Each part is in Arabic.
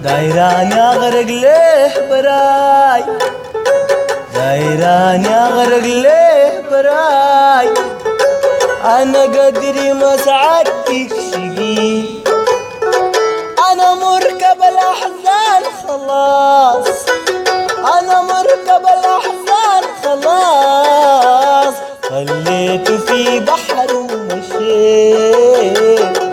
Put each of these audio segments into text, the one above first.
دايراني اغرق ليه براي، دايراني اغرق ليه براي. انا قدري ما سعدتك شقي، انا مركب الاحزان خلاص، انا مركب الاحزان خلاص. خليته في بحر ومشيت.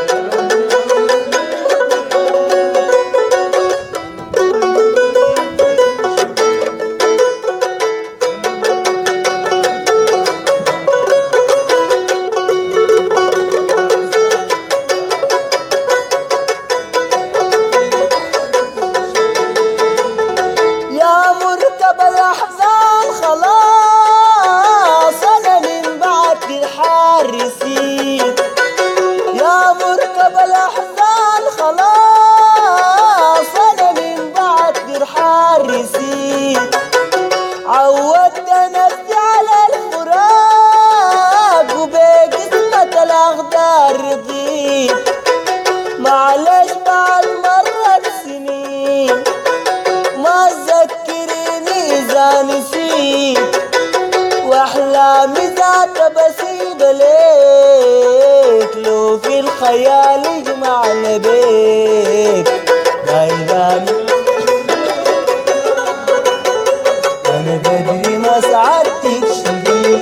يا مركب الأحزان خلاص أنا من بعد جرحان رسيت. عودت نفسي على الفراق وبقسمة الأقدار رضيت. معلش مع المرة سنين ما تذكريني إذا نسيت، واحلامي ذات بسيب ليك لو في الخيال يجمعنا بيك. دايراني انا بدري ما سعدتك شديد،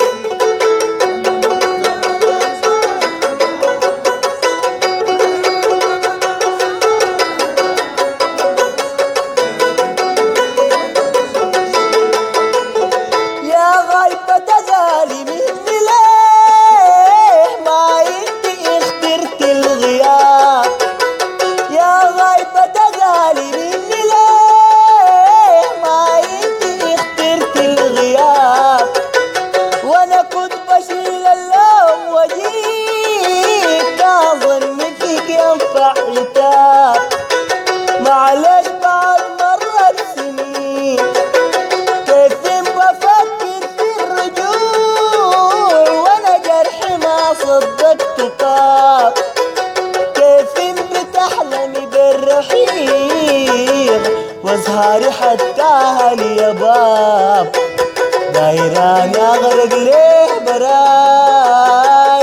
معلش بعد مرت سنين كيف بفكر في الرجوع وانا جرحي ما صدقت طاب. كيف بتحلمي بالرحيق وازهاري حتى يا باب. دايراني اغرق ليه براي،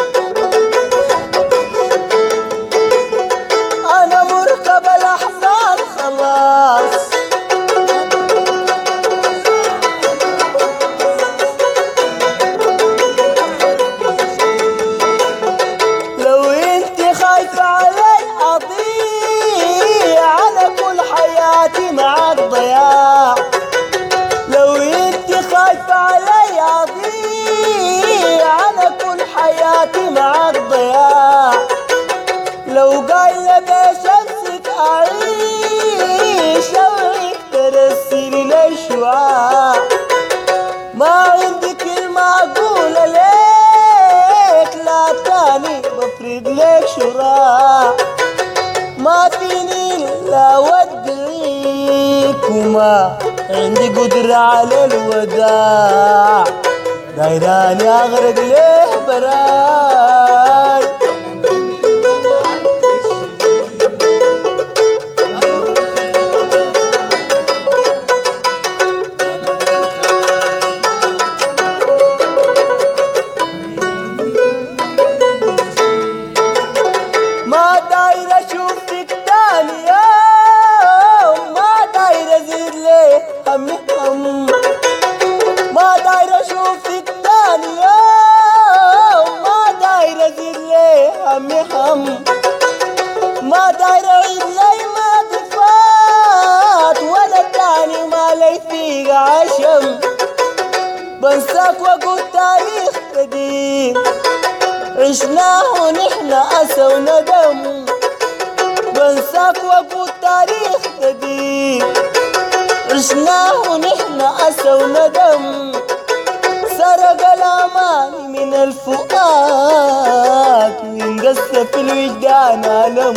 أنا مركب الأحزان خلاص. لو انت خايفة علي أضيع أنا كل حياتي معك ضياع. لو انت خايفة علي أضيع أنا كل حياتي معك ضياع. لو قايلة بشمسك أعيش أوعيك ترسلي لي شعاع. ما عندي كلمة أقولها ليك لا تاني بفرد لك شراع. ما فيني إلا أودعيك وما عندي قدرة على الوداع. دايراني أغرق ليه براي، ما داير اشوفك تاني يوم، ما داير ازيد ليه همي هم. ما داير اشوفك تاني يوم، ما داير ازيد ليه همي هم. ما داير اعيد زي ما تفات ولا تاني ما لي فيك عشم. بنساك واقول تاريخ قديم عشناه ونحن أسى وندم. بنساك واقول تاريخ قديم عشناه ونحن أسى وندم. سرق الأمان من الفؤاد وانقص في الوجدان ألم.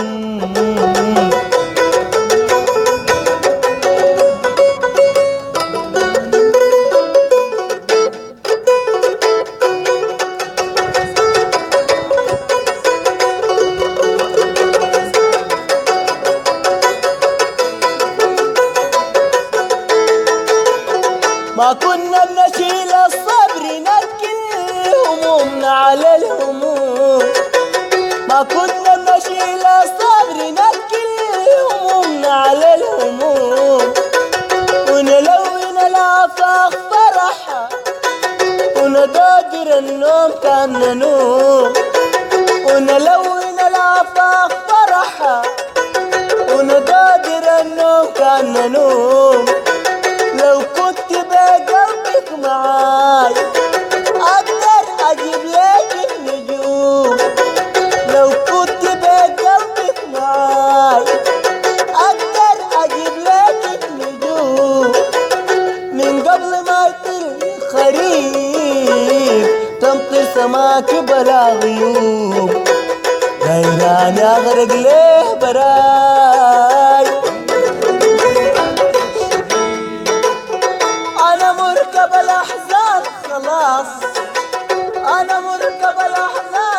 كنا نشيل الصبر نكل همومنا على الهموم ونلون الآفاق فرحة وندادر النوم كان نوم ونلون الآفاق فرحة وندادر النوم كان نوم لو كنت بقلبك معاي أقدر أجيب لك النجوم لو كنت بقلبك معاي أقدر أجيب لك النجوم من قبل ما يطل الخريف تمطر سماك بلا غيوم غيران أغرق ليه براي أنا مركب الأحزان خلاص أنا مركب الأحزان